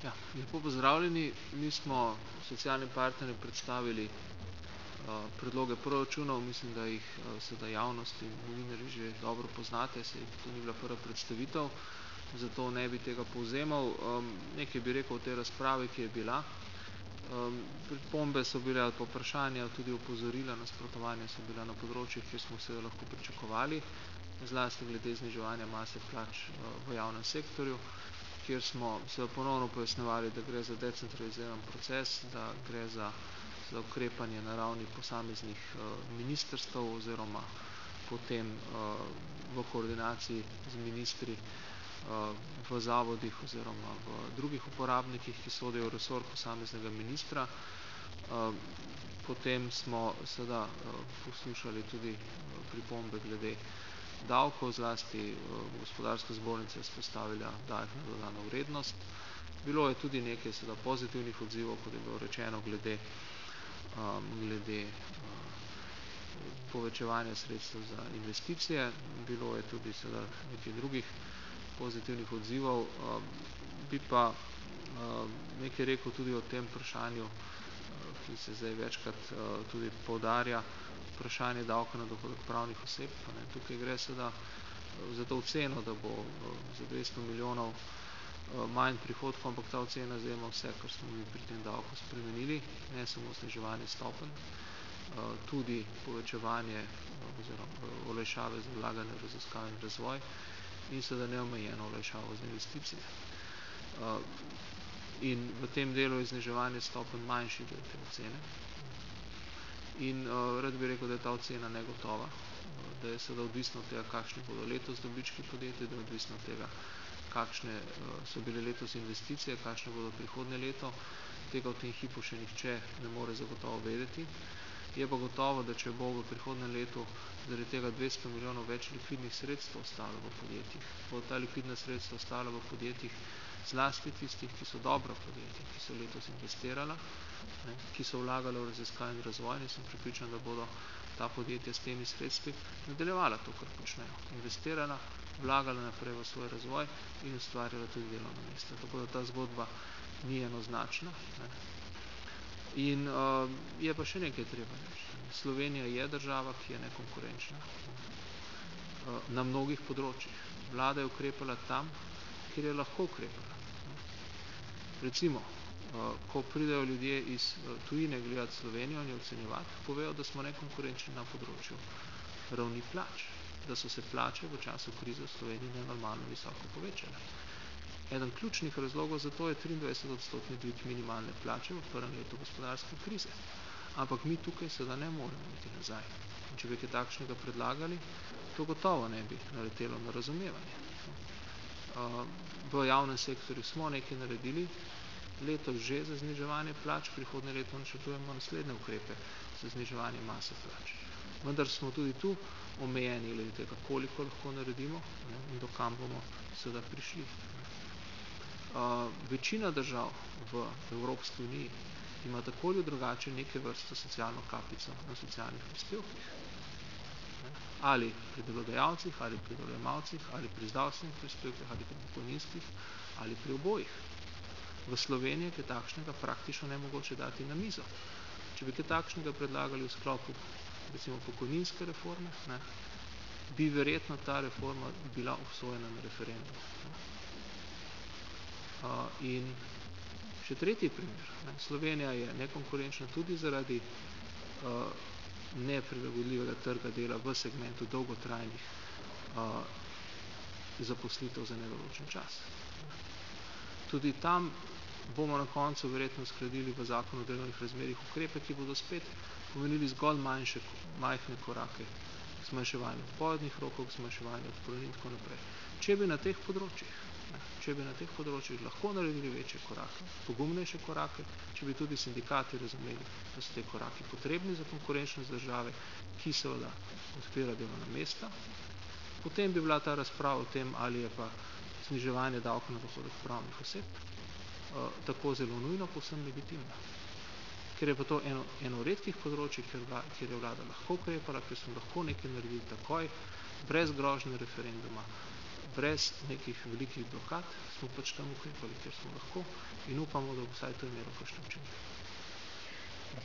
Ja, lepo pozdravljeni. Mi smo socialni partnerji predstavili predloge proračunov. Mislim, da jih sedaj javnost in novinarji že dobro poznate, saj to ni bila prva predstavitev, zato ne bi tega povzemal. Nekaj bi rekel o tej razpravi, ki je bila. Pripombe so bile ali pa vprašanja, tudi opozorila, nasprotovanja so bila na področjih, kjer smo se lahko pričakovali, zlasti glede zniževanja mase plač v javnem sektorju, kjer smo se ponovno pojasnjevali, da gre za decentraliziran proces, da gre za ukrepanje na ravni posameznih ministrstev oziroma potem v koordinaciji z ministri v zavodih oziroma v drugih uporabnikih, ki sodijo v resor posameznega ministra. Potem smo poslušali tudi pripombe glede davkov, zlasti Gospodarska zbornica je izpostavila davek na dodano vrednost. Bilo je tudi nekaj pozitivnih odzivov, kot je bilo rečeno, glede povečevanja sredstev za investicije. Bilo je tudi nekaj drugih pozitivnih odzivov. Bi pa nekaj rekel tudi o tem vprašanju, ki se zdaj večkrat tudi poudarja, vprašanje davka na dohodek pravnih oseb. Tukaj gre za to oceno, da bo za 200 milijonov manj prihodkov, ampak ta ocena zajema vse, kar smo mi pri tem davku spremenili, ne samo zniževanje stopenj, tudi povečevanje oziroma olajšave za vlaganje v raziskave in razvoj in neomejeno olajšavo za investicije. In v tem delu je zniževanje stopenj manjši del te ocene. In rad bi rekel, da je ta ocena negotova, da je odvisno od tega, kakšni bodo letos dobički podjetij, da je odvisno od tega, kakšne so bile letos investicije, kakšne bodo prihodnje leto. Tega v tem hipu še nihče ne more zagotovo vedeti. Je pa gotovo, da če bo v prihodnjem letu zaradi tega 200 milijonov več likvidnih sredstev ostalo v podjetjih, bo ta likvidna sredstva ostala v podjetjih, zlasti tistih, ki so dobra podjetja, ki so letos investirala, ki so vlagala v raziskave in razvoj, in sem prepričan, da bodo ta podjetja s temi sredstvi nadaljevala to, kar počnejo. Investirala, vlagala naprej v svoj razvoj in ustvarjala tudi delovna mesta. Tako da ta zgodba ni enoznačna. In je pa še nekaj treba reči. Slovenija je država, ki je nekonkurenčna na mnogih področjih. Vlada je ukrepala tam, kjer je lahko ukrepala. Recimo, ko pridejo ljudje iz tujine gledat Slovenijo in jo ocenjevati, povejo, da smo nekonkurenčni na področju ravni plač, da so se plače v času krize v Sloveniji nenormalno visoko povečale. Eden ključnih razlogov za to je 23-odstotni dvig minimalne plače v prvem letu gospodarske krize. Ampak mi tukaj ne moremo iti nazaj. In če bi kaj takšnega predlagali, to gotovo ne bi naletelo na razumevanje. V javnem sektorju smo nekaj naredili, letos že za zniževanje plač, prihodnje leto načrtujemo naslednje ukrepe za zniževanje mase plač. Vendar smo tudi tu omejeni glede tega, koliko lahko naredimo in do kam bomo prišli. Večina držav v Evropski uniji ima tako ali drugače neke vrste socialno kapico na socialnih prispevkih. Ali pri delodajalcih, ali pri delojemalcih, ali pri zdravstvenih prispevkih, ali pri pokojninskih, ali pri obojih. V Sloveniji je kaj takšnega praktično nemogoče dati na mizo. Če bi kaj takšnega predlagali v sklopu recimo pokojninske reforme, bi verjetno ta reforma bila obsojena na referendumu. In še tretji primer. Slovenija je nekonkurenčna tudi zaradi neprilagodljivega trga dela v segmentu dolgotrajnih zaposlitev za nedoločen čas. Tudi tam bomo na koncu verjetno uskladili v Zakonu o delovnih razmerjih ukrepe, ki bodo spet pomenili zgolj majhne korake k zmanjševanju odpovednih rokov, k zmanjševanju odpuščanin in tako naprej. Če bi na teh področjih lahko naredili večje korake, pogumnejše korake, če bi tudi sindikati razumeli, da so te koraki potrebni za konkurenčnost države, ki odpira delovna mesta, potem bi bila ta razprava o tem, ali je pa zniževanje davka na dohodek pravnih oseb tako zelo nujno, povsem legitimna. Ker je pa to eno redkih področij, kjer je vlada lahko ukrepala, ker smo lahko nekaj naredili takoj, brez grožnje referenduma, brez nekih velikih blokad smo pač tam ukrepali, kjer smo lahko in upamo, da bo vsaj to imelo kakšen učinek.